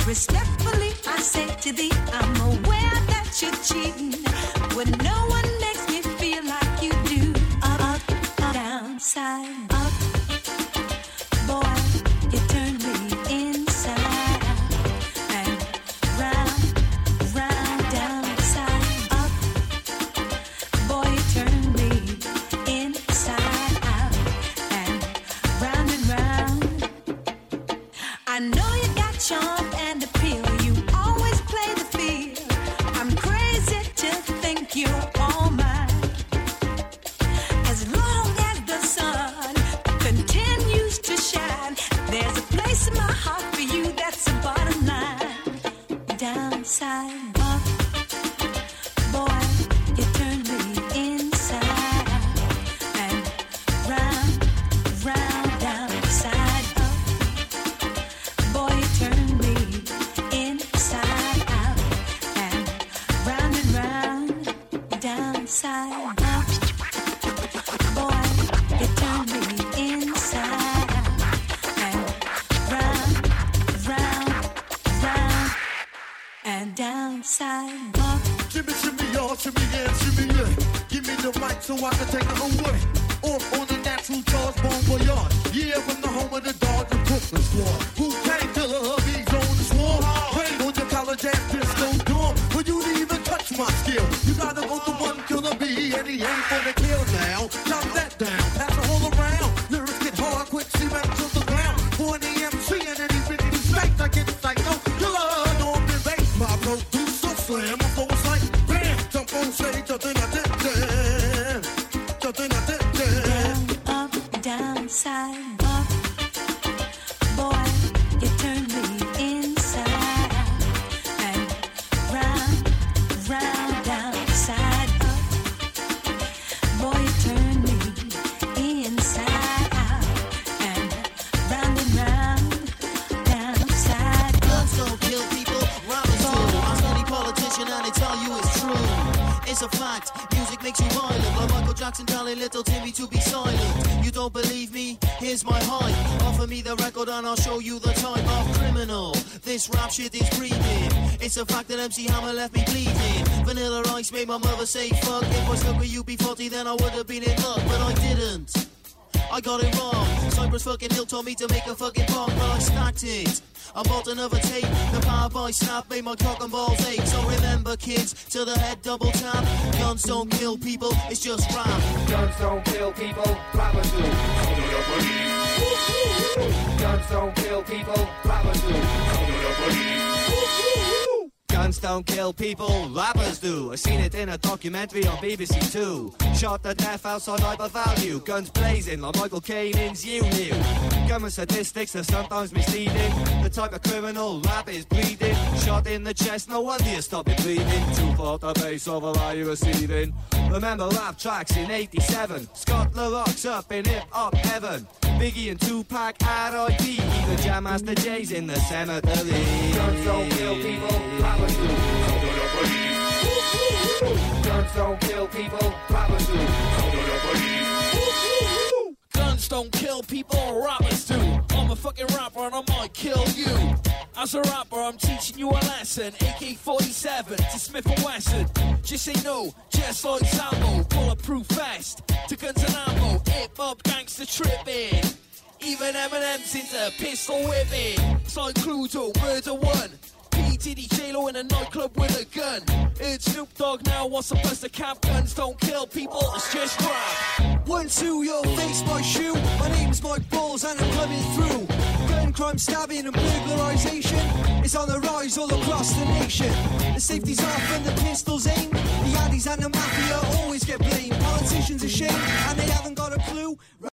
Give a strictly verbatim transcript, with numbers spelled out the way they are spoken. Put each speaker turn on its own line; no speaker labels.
Respectfully, I say to thee, I'm aware that you're cheating when no one makes me feel like you do. Up, up, down, side, up. Boy, you turn me inside out and round, round, down, side, up. Boy, you turn me inside out and round and round. I know you got charm and appeal. You always play the field. I'm crazy to think you're all mine. As long as the sun continues to shine, there's a place in my heart for you. That's the bottom line. Downside up, boy, you turn me inside out and round, round, downside up. Boy, you turn me inside out and round and round, downside up. Boy, you turn me inside out and round, round, round, and downside up.
Shimmy, shimmy, y'all, shimmy, yeah, shimmy, yeah. Give me the mic so I can take it away. Off on the natural charge, bon voyage. Yeah, from the home of the Dodge and Brooklyn squad. Who can't kill a hubby's on the swarm? Rain on your college ass disco dorm. For you to even touch my skill, you gotta go to one killer bee, and he ain't for the kill now. Jump that down, pass it all around. Lyrics get hard, quick, see back to the ground. For the M C and any fifty mistakes, I get psycho. Killer, don't be bait, my producer slam. My flow is like bam, jump on stage, something I did there. Something I did there.
Down, up, downside up. Boy, you turn me inside out and round, round, downside up. Boy, you turn me inside out and round and round, downside up.
Guns don't kill people, robbers do. I study politician and they tell you it's true. It's a fact, music makes you violent. Like Michael Jackson telling little Timmy to be silent. You don't believe me? Here's my hype. Offer me the record and I'll show you the type of criminal. This rap shit is breathing. It's a fact that M C Hammer left me bleeding. Vanilla Ice made my mother say fuck. If I stuck with you before forty, then I would have been in luck, but I didn't. I got it wrong. Cypress fucking Hill told me to make a fucking pop, but I stacked it. I bought another tape. The power by snap made my cock and balls ache. So remember, kids, to the head double tap. Guns don't kill people, it's just rap.
Guns don't kill people, rappers do. Guns don't kill people, rappers do.
Guns don't kill people, rappers do. I seen it in a documentary on B B C Two. Shot to death outside Hyper Value. Guns blazing like Michael Caine in You Knew. Gunman statistics are sometimes misleading. The type of criminal rap is bleeding. Shot in the chest, no wonder you stop it bleeding. Too far the base of a lie you're receiving. Remember rap tracks in eighty-seven. Scott LaRock's up in hip-hop heaven. Biggie and Tupac at I P. Even Jam Master J's in the cemetery.
Guns don't kill people, rappers do. Guns don't kill people, rappers do.
Guns don't kill people, rappers do. I'm a fucking rapper and I might kill you. As a rapper, I'm teaching you a lesson. A K forty-seven to Smith and Wesson. Just say no, just like Sambo. Bulletproof vest to guns and ammo. Hip-hop gangster tripping. Even Eminem's into pistol whipping. It's like Cluedo, Murder One. P. Diddy, J-Lo in a nightclub with a gun. It's Snoop Dogg now, what's the bust of cap? Guns don't kill people, it's just rap.
One, two, your face, my shoe. My name's Mike Balls and I'm coming through. Gun crime, stabbing and burglarization. It's on the rise all across the nation. The safety's off and the pistol's aimed. The addies and the mafia always get blamed. Politicians are shamed and they have